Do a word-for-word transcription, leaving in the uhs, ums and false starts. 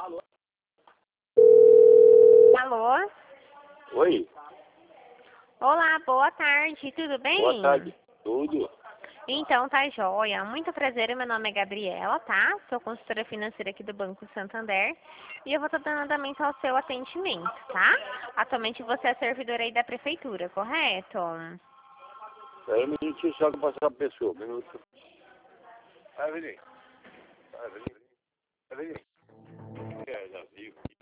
Alô? Oi, Olá, boa tarde, tudo bem? boa tarde. Tudo? Então, tá joia. Muito prazer, meu nome é Gabriela, tá? Sou consultora financeira aqui do Banco Santander e eu vou estar dando andamento ao seu atendimento, tá? Atualmente você é servidora aí da prefeitura, correto? Aí um minutinho só que eu passar a pessoa. Um minuto. Vai, Vini. Vai, Vini. Vai, Vini. É, já viu.